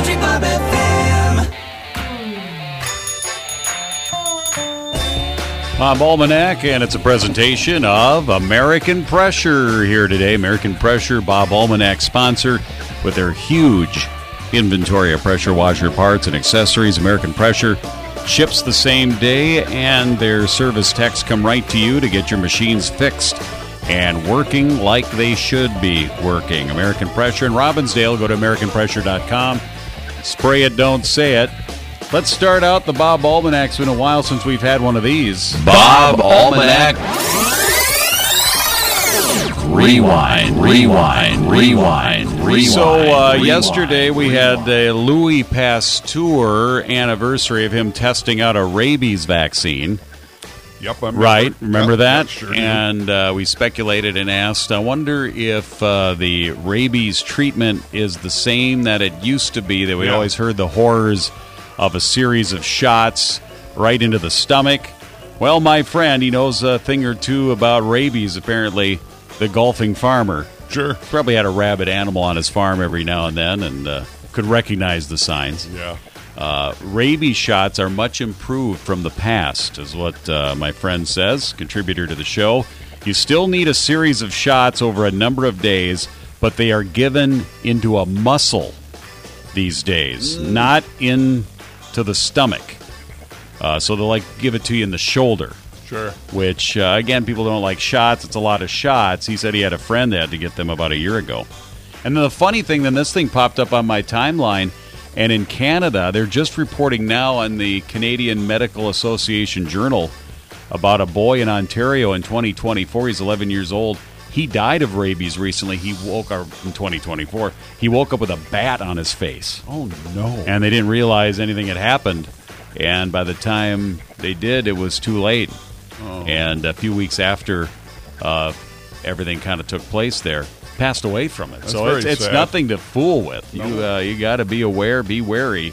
Country Bob FM. Bob Almanac, and it's a presentation of American Pressure here today. American Pressure, Bob Almanac sponsor with their huge inventory of pressure washer parts and accessories. American Pressure ships the same day, and their service techs come right to you to get your machines fixed and working like they should be working. American Pressure in Robbinsdale. Go to AmericanPressure.com. Spray it, don't say it. Let's start out the Bob Almanac. It's been a while since we've had one of these. Bob Almanac. Rewind. So yesterday we had the Louis Pasteur anniversary of him testing out a rabies vaccine. Yep, I remember that? Sure and we speculated and asked, I wonder if the rabies treatment is the same that it used to be, that we always heard the horrors of a series of shots right into the stomach. Well, my friend, he knows a thing or two about rabies, apparently, the golfing farmer. Sure. Probably had a rabid animal on his farm every now and then and could recognize the signs. Yeah. Rabies shots are much improved from the past, is what my friend says, contributor to the show. You still need a series of shots over a number of days, but they are given into a muscle these days, not into the stomach. So they'll give it to you in the shoulder. Sure. Which, again, people don't like shots. It's a lot of shots. He said he had a friend that had to get them about a year ago. And then the funny thing, then this thing popped up on my timeline, and in Canada, they're just reporting now on the Canadian Medical Association Journal about a boy in Ontario in 2024. He's 11 years old. He died of rabies recently. He woke up in 2024. He woke up with a bat on his face. Oh, no. And they didn't realize anything had happened. And by the time they did, it was too late. Oh. And a few weeks after everything kind of took place there, passed away from it. That's so it's nothing to fool with. No. You got to be aware, be wary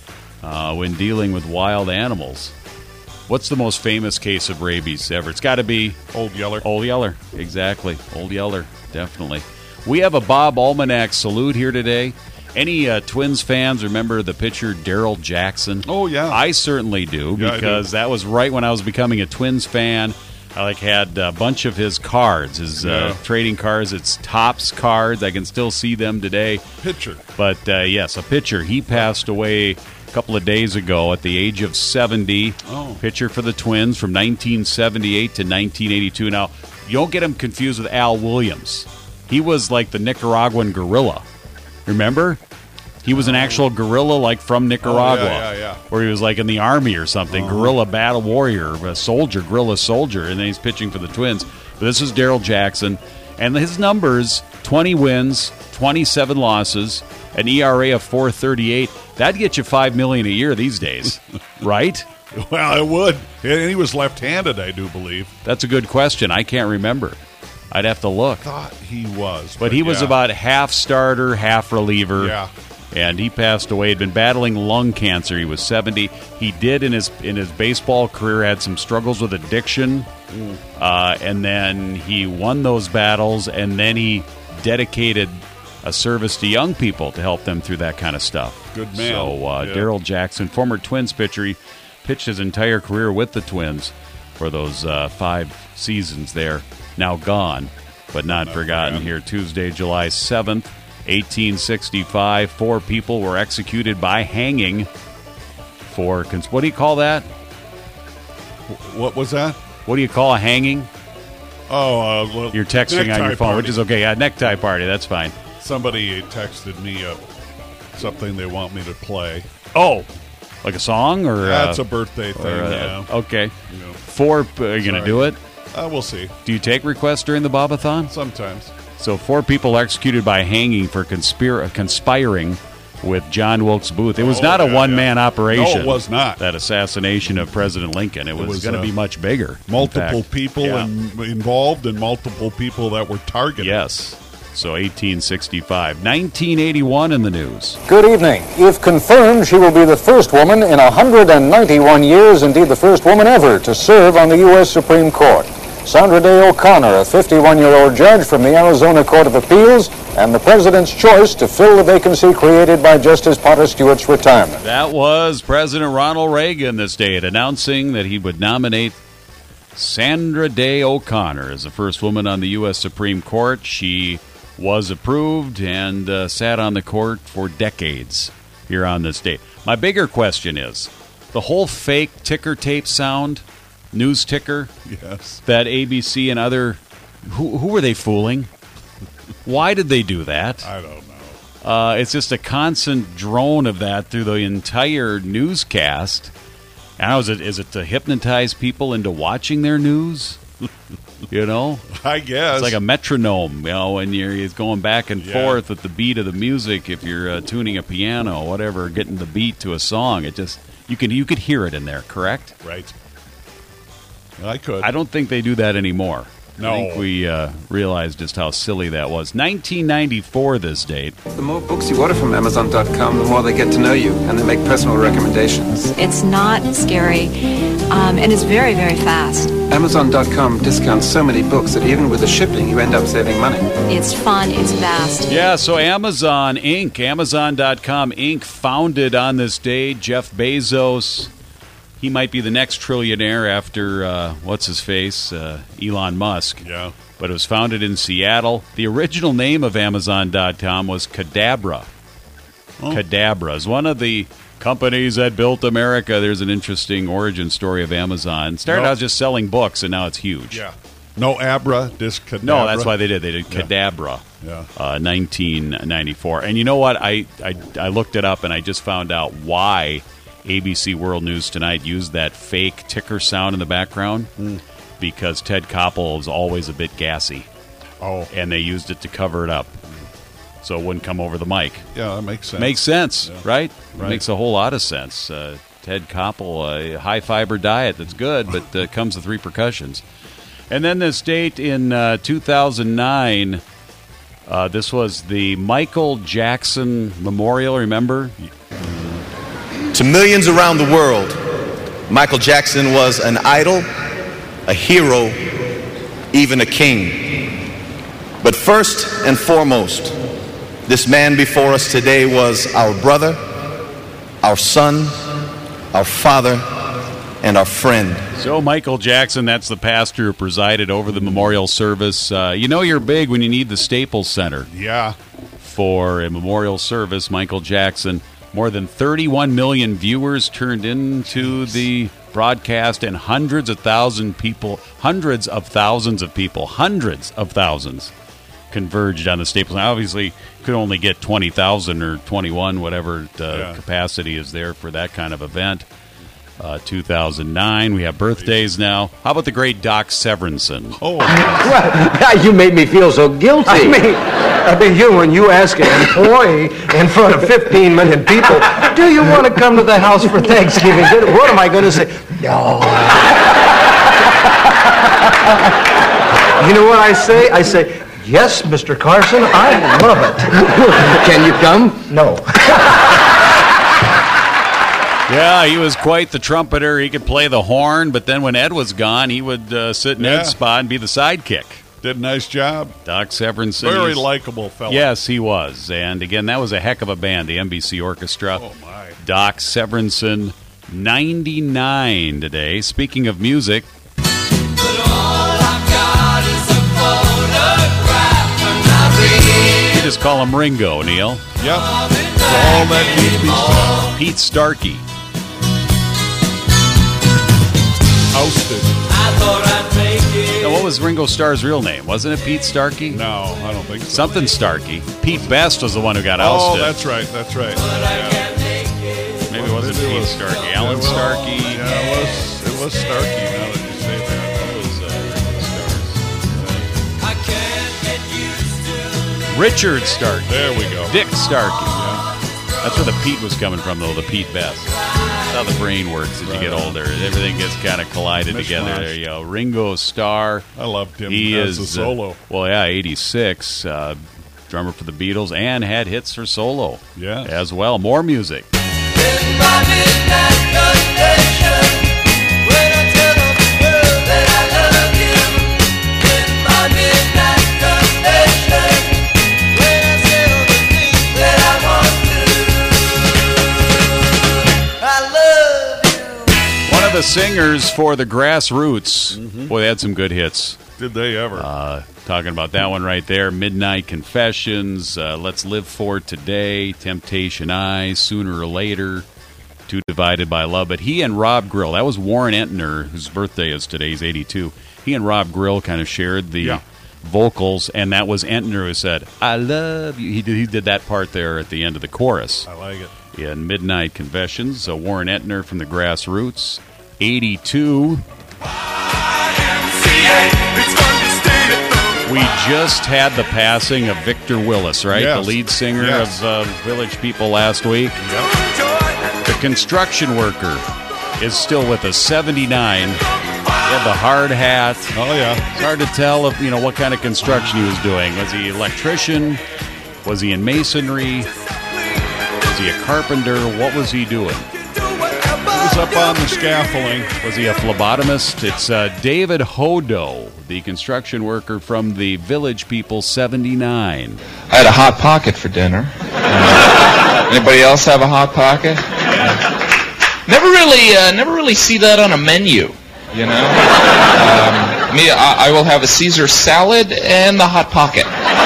when dealing with wild animals. What's the most famous case of rabies ever? It's got to be Old Yeller. Old Yeller, exactly. Old Yeller, definitely. We have a Bob Almanac salute here today. Any Twins fans remember the pitcher Darryl Jackson? Oh, yeah. I certainly do, because that was right when I was becoming a Twins fan. I had a bunch of his cards, his trading cards. It's Topps cards. I can still see them today. Pitcher. But, yes, a pitcher. He passed away a couple of days ago at the age of 70. Oh. Pitcher for the Twins from 1978 to 1982. Now, you don't get him confused with Al Williams. He was like the Nicaraguan gorilla. Remember? He was an actual gorilla, from Nicaragua. Yeah. Where he was in the army or something. Guerrilla battle warrior, a soldier, guerrilla soldier. And then he's pitching for the Twins. But this is Darryl Jackson. And his numbers, 20 wins, 27 losses, an ERA of 4.38. That'd get you $5 million a year these days, right? Well, it would. And he was left-handed, I do believe. That's a good question. I can't remember. I'd have to look. I thought he was. But he was about half starter, half reliever. Yeah. And he passed away. He'd been battling lung cancer. He was 70. He did, in his baseball career, had some struggles with addiction. And then he won those battles, and then he dedicated a service to young people to help them through that kind of stuff. Good man. So Darryl Jackson, former Twins pitcher, he pitched his entire career with the Twins for those 5 seasons there. Now gone, but not forgotten here. Tuesday, July 7th, 1865. 4 people were executed by hanging for, what do you call that? What was that? What do you call a hanging? Oh, You're texting on your phone, party. which is okay. Yeah, necktie party, that's fine. Somebody texted me something they want me to play. Oh, like a song? Or That's a birthday thing, Okay. Yeah. 4, are you going to do it? We'll see. Do you take requests during the Bobathon? Sometimes. So 4 people executed by hanging for conspiring with John Wilkes Booth. It was not a one-man operation. No, it was not. That assassination of President Lincoln. It was going to be much bigger. Multiple people involved and multiple people that were targeted. Yes. So 1865. 1981 in the news. Good evening. If confirmed, she will be the first woman in 191 years, indeed the first woman ever, to serve on the U.S. Supreme Court. Sandra Day O'Connor, a 51-year-old judge from the Arizona Court of Appeals, and the president's choice to fill the vacancy created by Justice Potter Stewart's retirement. That was President Ronald Reagan this day announcing that he would nominate Sandra Day O'Connor as the first woman on the U.S. Supreme Court. She was approved and sat on the court for decades here on this day. My bigger question is, the whole fake ticker tape sound, news ticker, Yes. that ABC and other, who were they fooling? Why did they do that? I don't know. It's just a constant drone of that through the entire newscast. Now, is it to hypnotize people into watching their news? You know? I guess. It's like a metronome, you know, and you're going back and Yeah. forth with the beat of the music. If you're tuning a piano, whatever, getting the beat to a song, it just you could hear it in there. Correct? Right. I could. I don't think they do that anymore. No. I think we realized just how silly that was. 1994, this date. The more books you order from Amazon.com, the more they get to know you and they make personal recommendations. It's not scary, and it's very, very fast. Amazon.com discounts so many books that even with the shipping, you end up saving money. It's fun, it's fast. Yeah, so Amazon Inc., Amazon.com Inc., founded on this day. Jeff Bezos, he might be the next trillionaire after, what's-his-face, Elon Musk. Yeah. But it was founded in Seattle. The original name of Amazon.com was Cadabra. Cadabra is one of the companies that built America. There's an interesting origin story of Amazon. Started out just selling books, and now it's huge. Yeah. No Abra, just Cadabra. No, that's why they did. They did Cadabra. Yeah. 1994. And you know what? I looked it up, and I just found out why ABC World News Tonight used that fake ticker sound in the background. Because Ted Koppel is always a bit gassy. Oh. And they used it to cover it up. So it wouldn't come over the mic. Yeah, that makes sense. Makes sense, right? Right. Makes a whole lot of sense. Ted Koppel, a high-fiber diet that's good, but comes with repercussions. And then this date in 2009, this was the Michael Jackson Memorial, remember? To millions around the world, Michael Jackson was an idol, a hero, even a king. But first and foremost, this man before us today was our brother, our son, our father, and our friend. So Michael Jackson, that's the pastor who presided over the memorial service. You know you're big when you need the Staples Center Yeah. for a memorial service. Michael Jackson, more than 31 million viewers turned into the broadcast, and hundreds of thousands converged on the Staples. Now, obviously, could only get 20,000 or 21, whatever capacity is there for that kind of event. 2009, we have birthdays now. How about the great Doc Severinsen? Oh. Well, you made me feel so guilty. I mean, when you ask an employee in front of 15 million people, do you want to come to the house for Thanksgiving dinner? What am I going to say? No. You know what I say? I say, yes, Mr. Carson, I love it. Can you come? No. Yeah, he was quite the trumpeter. He could play the horn, but then when Ed was gone, he would sit in Ed's spot and be the sidekick. Did a nice job. Doc Severinsen. Very likable fellow. Yes, he was. And again, that was a heck of a band, the NBC Orchestra. Oh, my. Doc Severinsen, 99 today. Speaking of music, you just call him Ringo, Neil. Yep. All that needs to be said. Pete Starkey. Ousted. Now, what was Ringo Starr's real name? Wasn't it Pete Starkey? No, I don't think so. Something Starkey. Pete Best was the one who got Oh, ousted. that's right. That's right. Yeah. Maybe it wasn't Maybe it Pete was- Starkey. yeah, Alan well, Starkey. Yeah, it was Starkey now that you say that. Richard Starkey. There we go. Dick Starkey. That's where the Pete was coming from, though, the Pete Best. That's how the brain works as you get older. Everything gets kind of collided together. Mishmash. There you go. Ringo Starr. I loved him He as is a solo. 86. Drummer for the Beatles, and had hits for solo Yes. as well. More music. the singers for the Grassroots. Boy, they had some good hits. Did they ever? Talking about that one right there. Midnight Confessions, Let's Live for Today, Temptation Eyes, Sooner or Later, Two Divided by Love. But he and Rob Grill, that was Warren Entner, whose birthday is today, he's 82. He and Rob Grill kind of shared the vocals, and that was Entner who said, I love you. He did that part there at the end of the chorus. I like it. In Midnight Confessions, Warren Entner from the Grassroots, 82. We just had the passing of Victor Willis, right? Yes. The lead singer of Village People last week. Yep. The construction worker is still with us, 79. He had the hard hat. Oh, yeah. It's hard to tell if, what kind of construction he was doing. Was he an electrician? Was he in masonry? Was he a carpenter? What was he doing? He was up on the scaffolding. Was he a phlebotomist? It's David Hodo, the construction worker from the Village People, 79. I had a Hot Pocket for dinner. Anybody else have a Hot Pocket? Never really see that on a menu, I will have a Caesar salad and the Hot Pocket.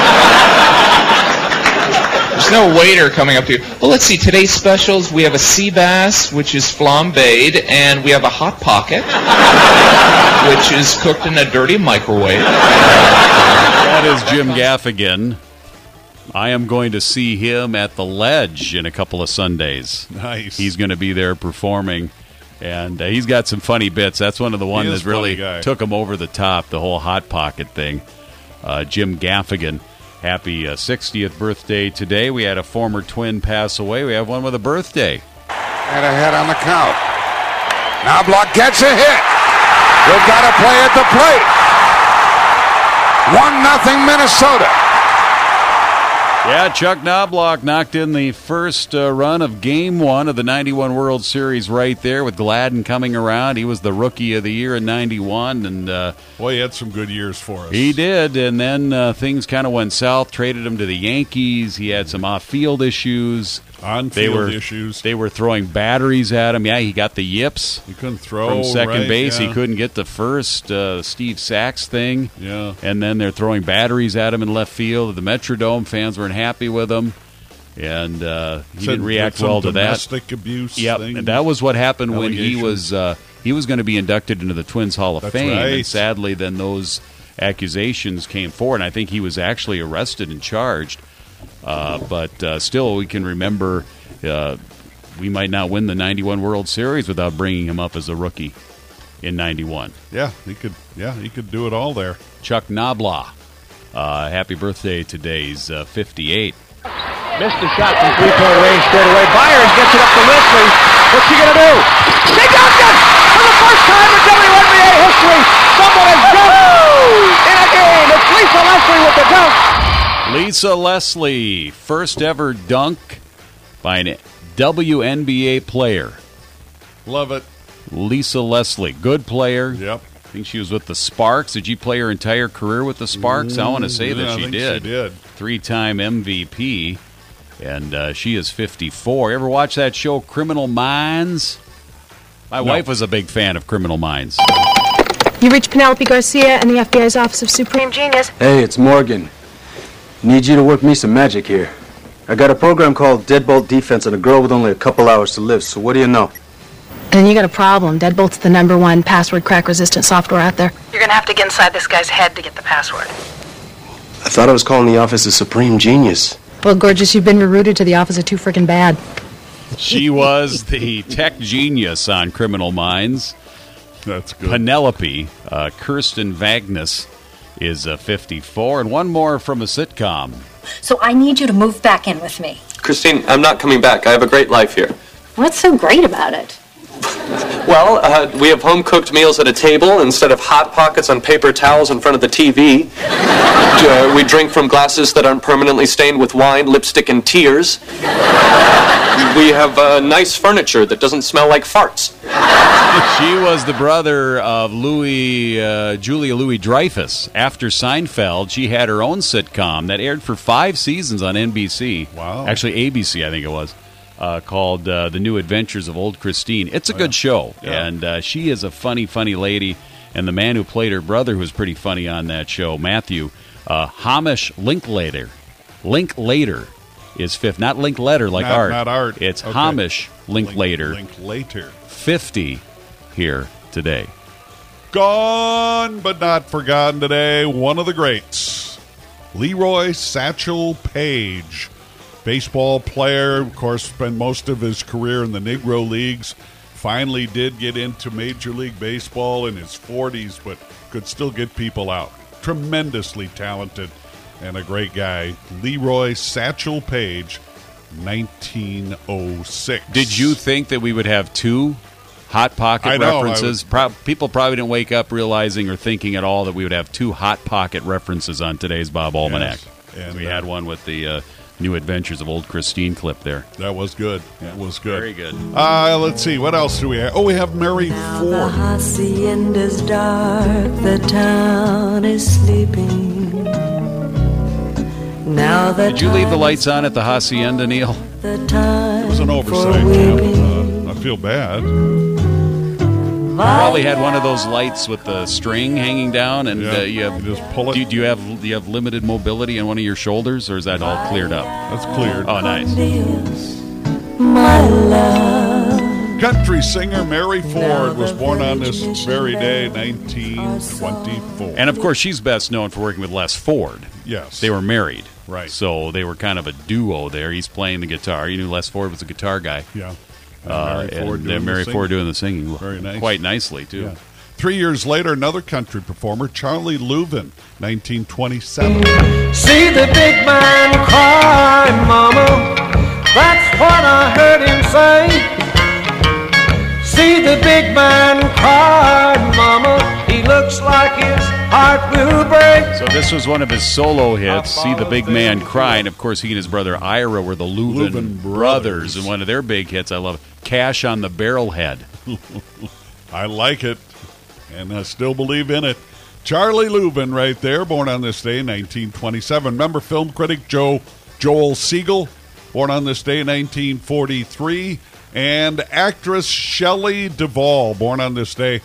There's no waiter coming up to you. Well, let's see. Today's specials, we have a sea bass, which is flambéed, and we have a Hot Pocket, which is cooked in a dirty microwave. That is Jim Gaffigan. I am going to see him at the Ledge in a couple of Sundays. Nice. He's going to be there performing, and he's got some funny bits. That's one of the ones that really took him over the top, the whole Hot Pocket thing. Jim Gaffigan. Happy 60th birthday today. We had a former Twin pass away. We have one with a birthday. And ahead on the count. Knobloch gets a hit. They've got to play at the plate. 1-0 Minnesota. Yeah, Chuck Knobloch knocked in the first run of Game 1 of the 91 World Series right there with Gladden coming around. He was the Rookie of the Year in 91. And boy, he had some good years for us. He did, and then things kind of went south, traded him to the Yankees. He had some off-field issues. On-field issues. They were throwing batteries at him. Yeah, he got the yips. He couldn't throw from second base. Yeah. He couldn't get the first Steve Sachs thing. Yeah. And then they're throwing batteries at him in left field. The Metrodome fans weren't happy with him. And he didn't react well to that. Domestic abuse. Yep, and that was what happened when he was going to be inducted into the Twins Hall of Fame. Right. And sadly, then those accusations came forward. And I think he was actually arrested and charged. But still, we can remember we might not win the 91 World Series without bringing him up as a rookie in 91. Yeah, he could do it all there. Chuck Knobloch. Happy birthday today. He's 58. Missed the shot from three-point range straight away. Byers gets it up to Leslie. What's he going to do? She dunked it! For the first time in WNBA history, someone has dunked in a game. It's Lisa Leslie with the dunk. Lisa Leslie, first ever dunk by an WNBA player. Love it. Lisa Leslie, good player. Yep. I think she was with the Sparks. Did she play her entire career with the Sparks? I want to say that I she think did. She did. 3-time MVP, and she is 54. You ever watch that show, Criminal Minds? My wife was a big fan of Criminal Minds. You reached Penelope Garcia and the FBI's Office of Supreme Genius. Hey, it's Morgan. Need you to work me some magic here. I got a program called Deadbolt Defense on a girl with only a couple hours to live, so what do you know? And you got a problem. Deadbolt's the #1 password crack-resistant software out there. You're gonna have to get inside this guy's head to get the password. I thought I was calling the Office of Supreme Genius. Well, gorgeous, you've been rerouted to the Office of Too Frickin' Bad. She was the tech genius on Criminal Minds. That's good. Penelope, Kirsten Vagnus, is 54. And one more from a sitcom. So I need you to move back in with me. Christine, I'm not coming back. I have a great life here. What's so great about it? Well, we have home-cooked meals at a table instead of Hot Pockets on paper towels in front of the TV. We drink from glasses that aren't permanently stained with wine, lipstick, and tears. We have nice furniture that doesn't smell like farts. She was the brother of Julia Louis-Dreyfus. After Seinfeld, she had her own sitcom that aired for 5 seasons on NBC. Wow. Actually, ABC, I think it was. called The New Adventures of Old Christine. It's a good show, and she is a funny, funny lady. And the man who played her brother, who was pretty funny on that show, Matthew, Hamish Linklater is 50. Not Linkletter like Art. Not Art. It's Hamish Linklater. Linklater. 50 here today. Gone but not forgotten today. One of the greats, Leroy Satchel Paige. Baseball player, of course, spent most of his career in the Negro Leagues. Finally did get into Major League Baseball in his 40s, but could still get people out. Tremendously talented and a great guy. Leroy Satchel Paige, 1906. Did you think that we would have two Hot Pocket references? People probably didn't wake up realizing or thinking at all that we would have two Hot Pocket references on today's Bob Almanac. Yes. And we had one with the New Adventures of Old Christine clip there. That was good. That was good. Very good. Let's see. What else do we have? Oh, we have Mary Ford. The hacienda's dark, the town is sleeping. Now the Did you leave the lights on at the hacienda, Neil? It was an oversight, Jim. I feel bad. You probably had one of those lights with the string hanging down, and you just pull it. Do you have limited mobility on one of your shoulders, or is that all cleared up? That's cleared. Oh, nice. My love. Country singer Mary Ford was born on this very day, 1924. And of course, she's best known for working with Les Ford. Yes, they were married, right? So they were kind of a duo there. He's playing the guitar. You knew Les Ford was a guitar guy. Yeah. Mary Ford doing the singing very nice. Quite nicely, too. Yeah. 3 years later, another country performer, Charlie Louvin, 1927. See the big man cry, mama. That's what I heard him say. See the big man cry, mama. He looks like his heart will break. So this was one of his solo hits, See the Big Man Cry. And of course, he and his brother Ira were the Louvin brothers. And one of their big hits, I love, Cash on the Barrelhead. I like it, and I still believe in it. Charlie Louvin right there, born on this day, 1927. Remember film critic Joel Siegel, born on this day, 1943. And actress Shelley Duvall, born on this day,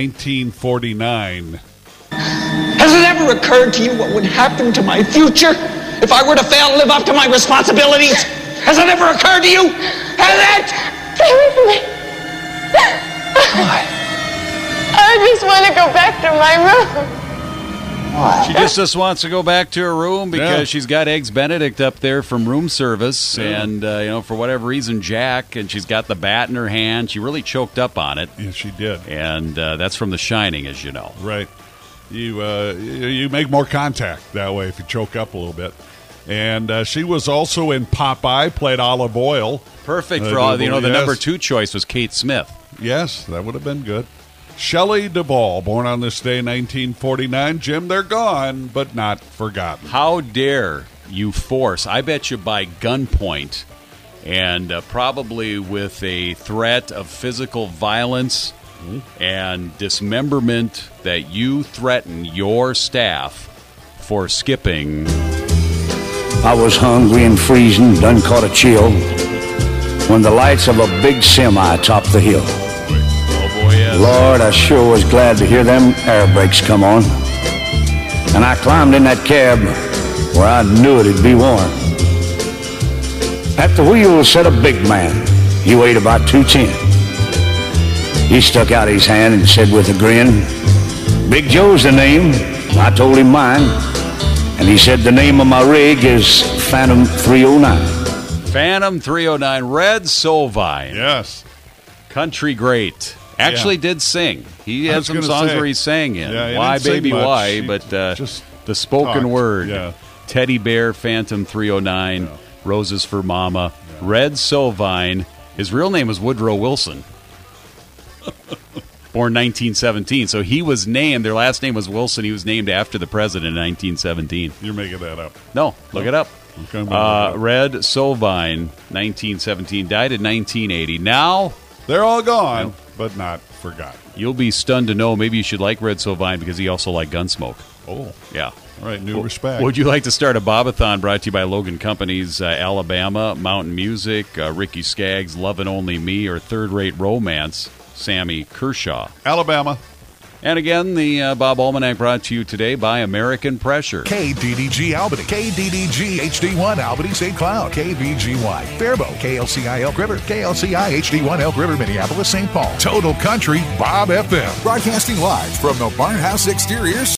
1949. Has it ever occurred to you what would happen to my future if I were to fail to live up to my responsibilities? Has it ever occurred to you? Has it? Stay away from me. Why? I just want to go back to my room. Why? She just wants to go back to her room because she's got Eggs Benedict up there from room service. Yeah. And, for whatever reason, Jack, and she's got the bat in her hand. She really choked up on it. Yes, she did. And that's from The Shining, as you know. Right. You make more contact that way if you choke up a little bit. And she was also in Popeye, played Olive Oil. Perfect for all, the number 2 choice was Kate Smith. Yes, that would have been good. Shelley Duvall, born on this day, 1949. Jim, they're gone, but not forgotten. How dare you force, I bet you by gunpoint, and probably with a threat of physical violence and dismemberment, that you threaten your staff for skipping. I was hungry and freezing, done caught a chill, when the lights of a big semi topped the hill. Lord, I sure was glad to hear them air brakes come on. And I climbed in that cab where I knew it'd be warm. At the wheel sat a big man. He weighed about 210. He stuck out his hand and said with a grin, Big Joe's the name. I told him mine. And he said the name of my rig is Phantom 309. Phantom 309, Red Sovine. Yes. Country great. Actually did sing. He had some songs where he sang in. Yeah, Why, Baby, Why? But just the spoken word. Yeah. Teddy Bear, Phantom 309, Roses for Mama, Red Sovine. His real name was Woodrow Wilson. Born 1917. So he was named, their last name was Wilson. He was named after the president in 1917. You're making that up. No, look it up. Okay, Red Sovine, 1917. Died in 1980. Now, they're all gone, but not forgotten. You'll be stunned to know maybe you should like Red Sovine because he also liked Gunsmoke. Oh. Yeah. All right, new respect. Would you like to start a Bobathon brought to you by Logan Companies, Alabama, Mountain Music, Ricky Skaggs, Love and Only Me, or Third Rate Romance, Sammy Kershaw? Alabama. And again, the Bob Almanac brought to you today by American Pressure. KDDG Albany, KDDG HD1 Albany St. Cloud, KVGY Faribault, KLCI Elk River, KLCI HD1 Elk River Minneapolis St. Paul. Total Country Bob FM. Broadcasting live from the Barnhouse Exterior